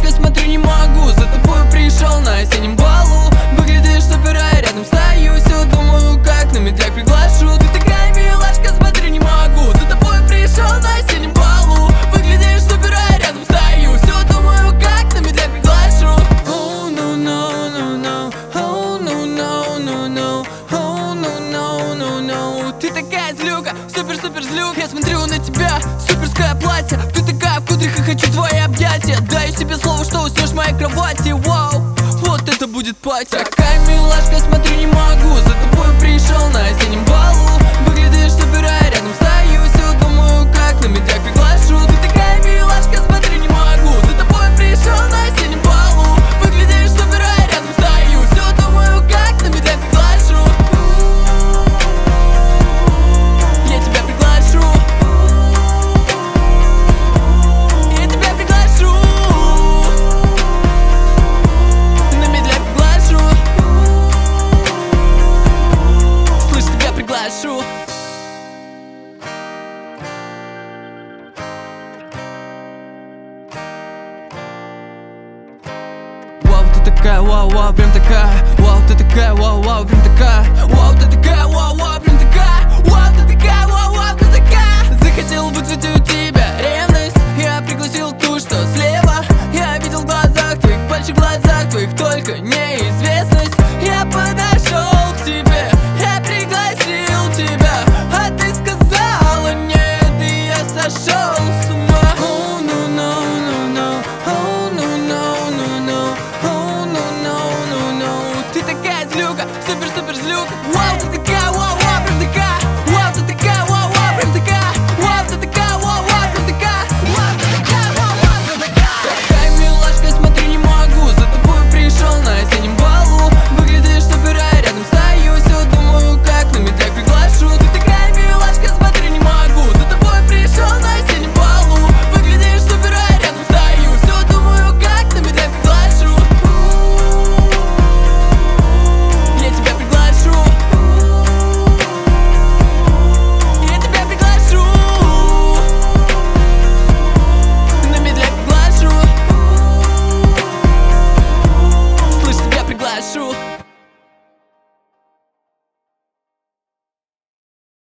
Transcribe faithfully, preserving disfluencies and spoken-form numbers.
милашка, смотрю, не могу. За тобой пришел на осеннем балу. Выглядишь супер, а рядом стою. Все думаю, как на медляк приглашу. Ты такая милашка, смотрю, не могу. За тобой пришел на осеннем балу. Выглядишь супер, а рядом стою. Все думаю, как на медляк приглашу. Oh no no no no, oh no no no no, oh no no no no. Ты такая злюка, супер-супер злюка. Я смотрю на тебя, суперское платье. Ты такая в кудрях и хочу твои объятия. Даю себе слово, что уснешь в моей кровати. Вау, вот это будет платье. Такая милашка, смотрю, не могу. За тобой пришел на осеннем балу. Выглядишь супер, а рядом стою. Все думаю, как на медляк приглашу. Ты такая милашка, смотрю, не могу. За тобой пришел на осеннем балу. Выглядишь супер, а рядом стою. Все думаю, как на медляк приглашу. Я тебя приглашу. Я тебя приглашу. На медляк приглашу. Слышь, тебя приглашу. Вау, ты такая, вау, вау, прям такая. Вау, ты такая, вау, вау, прям такая. Вау, ты такая, вау, вау, прям такая. Вау, ты такая, вау, вау, прям такая. Захотел быть у тебя.